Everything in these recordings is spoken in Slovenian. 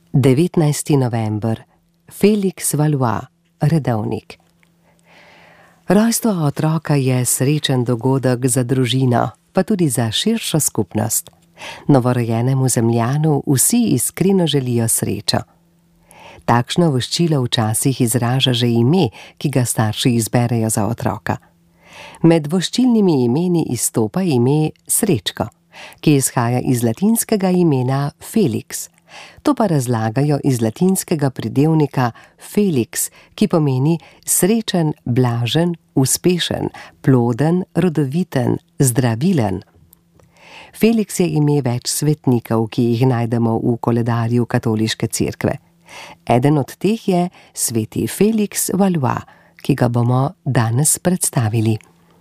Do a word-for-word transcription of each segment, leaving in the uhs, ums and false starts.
devetnajsti november. Félix Valois, redovnik. Rojstvo otroka je srečen dogodek za družino, pa tudi za širšo skupnost. Novorojenemu Zemljanu vsi iskreno želijo srečo. Takšno voščilo včasih izraža že ime, ki ga starši izberejo za otroka. Med voščilnimi imeni izstopa ime Srečko, ki izhaja iz latinskega imena Felix. To pa razlagajo iz latinskega pridevnika felix, ki pomeni srečen, blažen, uspešen, ploden, rodoviten, zdravilen. Felix je ime več svetnikov, ki jih najdemo v koledarju katoliške cerkve. Eden od teh je sveti Félix Valois, ki ga bomo danes predstavili.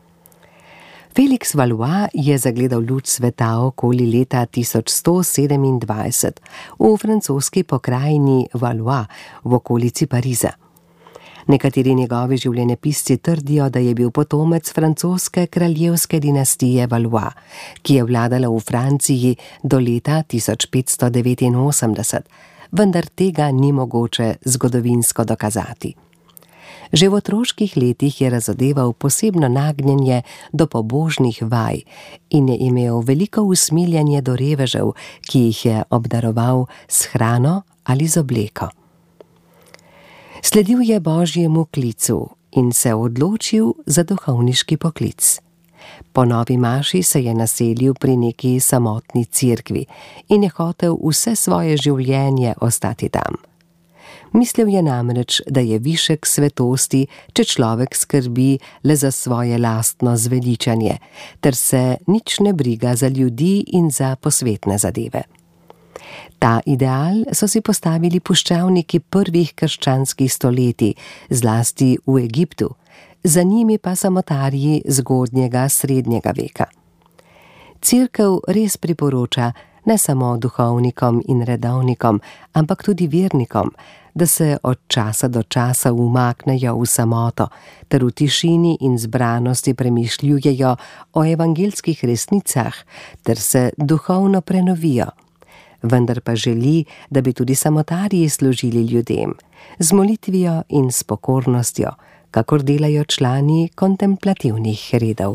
Félix Valois je zagledal luč sveta okoli leta tisoč sto sedemindvajset v francoski pokrajini Valois v okolici Pariza. Nekateri njegovi življenjepisci trdijo, da je bil potomec francoske kraljevske dinastije Valois, ki je vladala v Franciji do leta tisoč petsto devetinosemdeset, vendar tega ni mogoče zgodovinsko dokazati. Že v otroških letih je razodeval posebno nagnjenje do pobožnih vaj in je imel veliko usmiljenje do revežev, ki jih je obdaroval s hrano ali z obleko. Sledil je Božjemu klicu in se odločil za duhovniški poklic. Po novi maši se je naselil pri neki samotni cerkvi in je hotel vse svoje življenje ostati tam. Mislil je namreč, da je višek svetosti, če človek skrbi le za svoje lastno zveličanje, ter se nič ne briga za ljudi in za posvetne zadeve. Ta ideal so si postavili puščavniki prvih krščanskih stoletij, zlasti v Egiptu, za njimi pa samotarji zgodnjega srednjega veka. Cerkev res priporoča ne samo duhovnikom in redovnikom, ampak tudi vernikom, da se od časa do časa umaknejo v samoto, ter v tišini in zbranosti premišljujejo o evangelskih resnicah, ter se duhovno prenovijo. Vendar pa želi, da bi tudi samotarji služili ljudem, z molitvijo in s pokornostjo, kakor delajo člani kontemplativnih redov.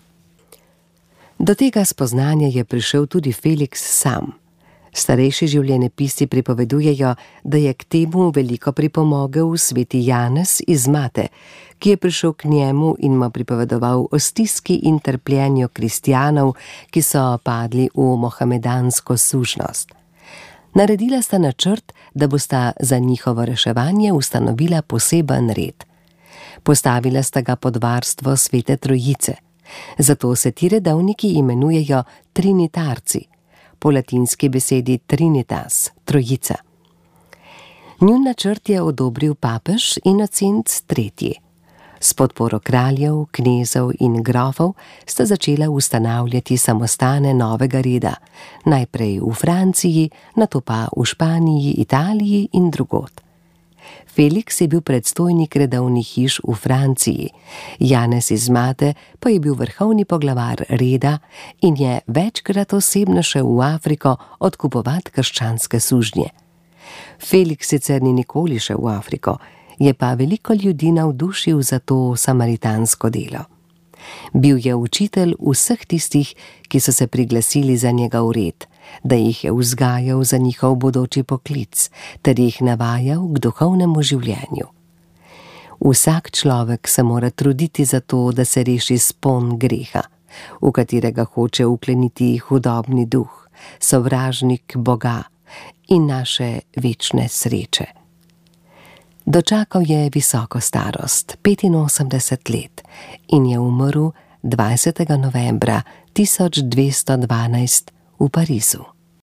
Do tega spoznanja je prišel tudi Felix sam. Starejši življenjepisci pripovedujejo, da je k temu veliko pripomogel sveti Janez iz Mate, ki je prišel k njemu in mu pripovedoval o stiski in trpljenju kristjanov, ki so padli v mohamedansko sužnost. Naredila sta načrt, da bosta za njihovo reševanje ustanovila poseben red. Postavila sta ga pod varstvo svete Trojice. Zato se ti redovniki imenujejo trinitarci, po latinski besedi trinitas, trojica. Njun načrt je odobril papež Inocent tretji. S podporo kraljev, knezov in grofov sta začela ustanavljati samostane novega reda, najprej v Franciji, nato pa v Španiji, Italiji in drugod. Felix je bil predstojnik redovnih hiš v Franciji, Janez iz Mate pa je bil vrhovni poglavar reda in je večkrat osebno šel v Afriko odkupovati krščanske sužnje. Felix sicer ni nikoli šel v Afriko, je pa veliko ljudi navdušil za to samaritansko delo. Bil je učitelj vseh tistih, ki so se priglasili za njegov red, da jih je vzgajal za njihov bodoči poklic, ter jih navajal k duhovnemu življenju. Vsak človek se mora truditi za to, da se reši spon greha, v katerega hoče vkleniti hudobni duh, sovražnik Boga in naše večne sreče. Dočakal je visoko starost, petinosemdeset let, in je umrl dvajsetega novembra tisoč dvesto dvanajst v Parizu.